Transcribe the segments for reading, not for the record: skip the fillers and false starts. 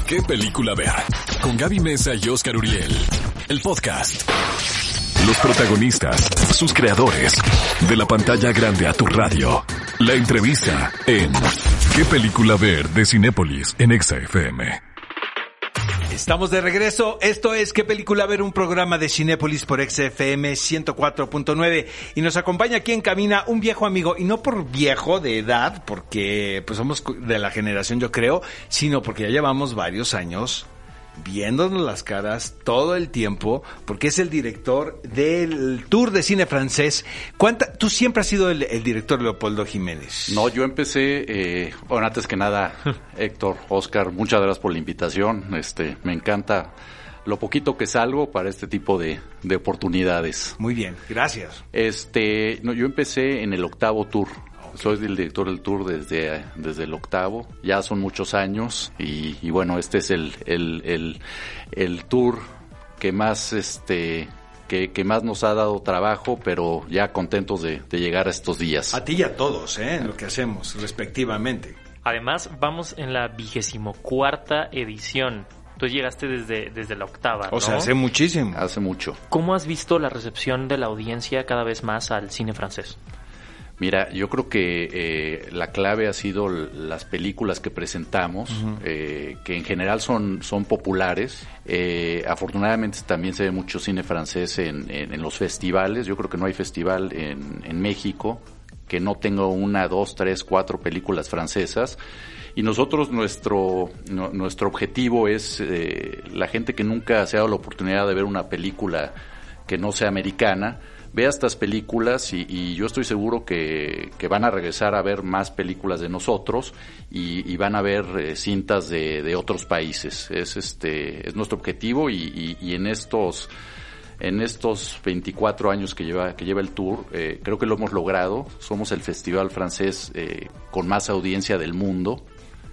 ¿Qué película ver? Con Gaby Mesa y Oscar Uriel. El podcast. Los protagonistas, sus creadores. De la pantalla grande a tu radio. La entrevista en ¿Qué película ver? De Cinépolis en Exa FM. Estamos de regreso. Esto es ¿Qué película ver? Un programa de Cinépolis por XFM 104.9. Y nos acompaña aquí en cabina un viejo amigo. Y no por viejo de edad, porque pues somos de la generación, yo creo, sino porque ya llevamos varios años viéndonos las caras todo el tiempo, porque es el director del Tour de Cine Francés. Tú siempre has sido el director, Leopoldo Jiménez. No, yo empecé, bueno, antes que nada, Héctor, Oscar, muchas gracias por la invitación. Me encanta lo poquito que salgo para este tipo de oportunidades. Muy bien, gracias. No, yo empecé en el 8º Tour. Soy el director del tour desde el 8º, ya son muchos años y bueno, este es el tour que más que más nos ha dado trabajo, pero ya contentos de llegar a estos días. A ti y a todos, lo que hacemos respectivamente. Además, vamos en la 24ª edición. Tú llegaste desde la 8ª, ¿no? O sea, hace muchísimo. Hace mucho. ¿Cómo has visto la recepción de la audiencia cada vez más al cine francés? Mira, yo creo que la clave ha sido las películas que presentamos, que en general son populares. Afortunadamente también se ve mucho cine francés en los festivales. Yo creo que no hay festival en México que no tenga 1, 2, 3, 4 películas francesas. Y nosotros, nuestro objetivo es la gente que nunca se ha dado la oportunidad de ver una película que no sea americana, vea estas películas y yo estoy seguro que van a regresar a ver más películas de nosotros y van a ver cintas de otros países. Es nuestro objetivo y en estos 24 años que lleva el tour, creo que lo hemos logrado. Somos el festival francés con más audiencia del mundo.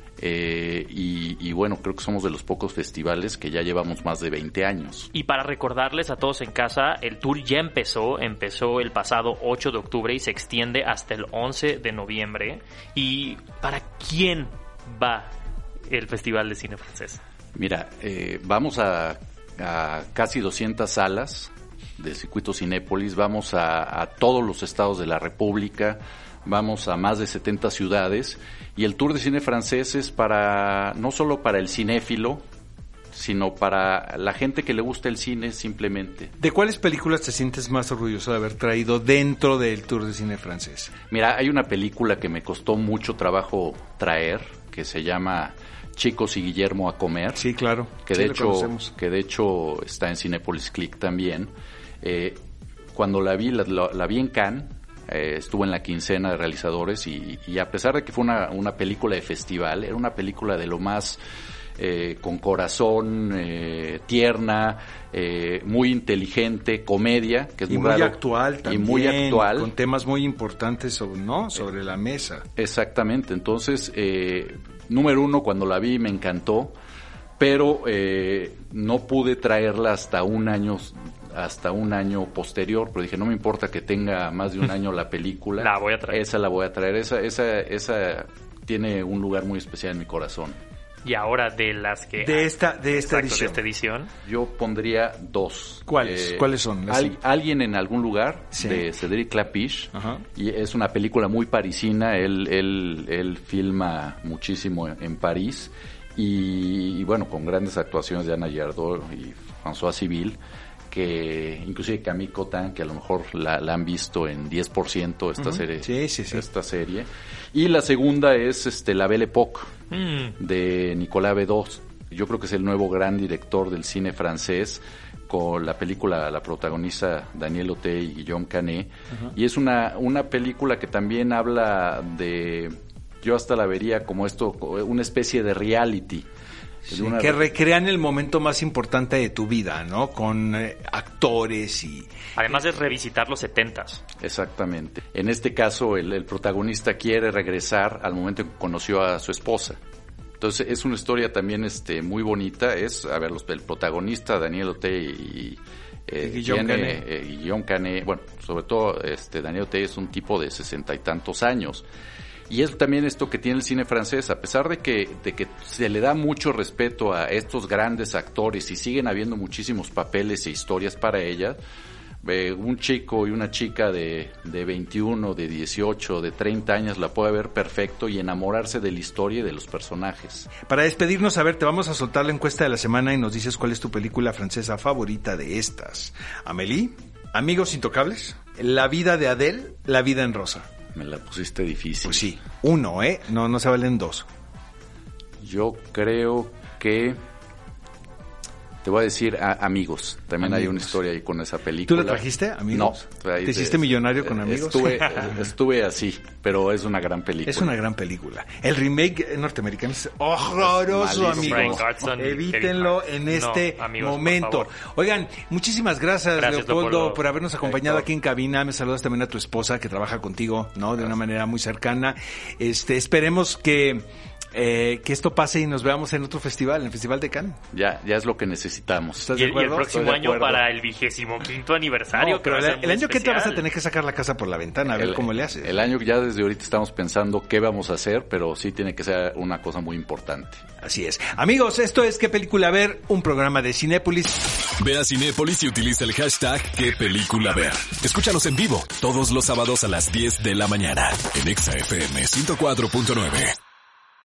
Y bueno, creo que somos de los pocos festivales que ya llevamos más de 20 años. Y para recordarles a todos en casa, el tour ya empezó el pasado 8 de octubre y se extiende hasta el 11 de noviembre. ¿Y para quién va el Festival de Cine Francés? Mira, vamos a casi 200 salas del circuito Cinépolis, vamos a todos los estados de la República, vamos a más de 70 ciudades y el Tour de Cine Francés es no solo para el cinéfilo, sino para la gente que le gusta el cine simplemente. ¿De cuáles películas te sientes más orgulloso de haber traído dentro del Tour de Cine Francés? Mira, hay una película que me costó mucho trabajo traer, que se llama Chicos y Guillermo a comer. Sí, claro. Que de hecho está en Cinépolis Click también. Cuando la vi en Cannes, estuvo en la quincena de realizadores y a pesar de que fue una película de festival, era una película de lo más con corazón, tierna, muy inteligente, comedia, que es muy raro, actual también, y muy actual, con temas muy importantes sobre la mesa. Exactamente. Entonces, número 1, cuando la vi me encantó, pero no pude traerla hasta un año posterior, pero dije, no me importa que tenga más de un año la película. La voy a traer. Esa la voy a traer. Esa tiene un lugar muy especial en mi corazón. Y ahora de las que... De esta edición. Yo pondría 2. ¿Cuáles? ¿Cuáles son? Alguien en algún lugar, sí, de Cédric Clapiche. Ajá. Y es una película muy parisina. Él filma muchísimo en París. Y bueno, con grandes actuaciones de Anna Yardot y François Civil, que inclusive Camille Cotin, que a lo mejor la han visto en 10% esta serie. Sí. Esta serie. Y la segunda es La Belle Époque, de Nicolas Bedos. Yo creo que es el nuevo gran director del cine francés, con la película la protagoniza Daniel Auteuil y Guillaume Canet. Y es una película que también habla de... Yo hasta la vería como una especie de reality. Sí, que recrean el momento más importante de tu vida, ¿no? Con actores y... Además de revisitar los 70s. Exactamente. En este caso, el protagonista quiere regresar al momento en que conoció a su esposa. Entonces, es una historia también muy bonita. El protagonista, Daniel Auteuil y Guillaume Canet. Bueno, sobre todo, Daniel Auteuil es un tipo de 60 y tantos años. Y es también esto que tiene el cine francés, a pesar de que se le da mucho respeto a estos grandes actores y siguen habiendo muchísimos papeles e historias para ellas, un chico y una chica de 21, de 18, de 30 años la puede ver perfecto y enamorarse de la historia y de los personajes. Para despedirnos, a ver, te vamos a soltar la encuesta de la semana y nos dices cuál es tu película francesa favorita de estas. Amélie, Amigos Intocables, La vida de Adele, La vida en rosa. Me la pusiste difícil. Pues sí, 1, no se valen 2. Yo creo que... Te voy a decir Amigos. También hay una historia ahí con esa película. ¿Tú la trajiste, Amigos? No. ¿Te hiciste millonario con Amigos? Estuve así, pero es una gran película. Es una gran película. El remake norteamericano es horroroso, amigos. Evítenlo en este momento. Oigan, muchísimas gracias Leopoldo, por habernos acompañado aquí en cabina. Me saludas también a tu esposa que trabaja contigo, ¿no? De una manera muy cercana. Esperemos que esto pase y nos veamos en otro festival, en el Festival de Cannes. Ya es lo que necesitamos. ¿Estás de acuerdo? Y el próximo año para el 25º aniversario. No, pero el año que entra vas a tener que sacar la casa por la ventana, a ver cómo le haces. El año ya desde ahorita estamos pensando qué vamos a hacer, pero sí tiene que ser una cosa muy importante. Así es. Amigos, esto es ¿Qué película ver? Un programa de Cinépolis. Ve a Cinépolis y utiliza el hashtag ¿Qué película ver? Escúchanos en vivo todos los sábados a las 10 de la mañana en Exa FM 104.9.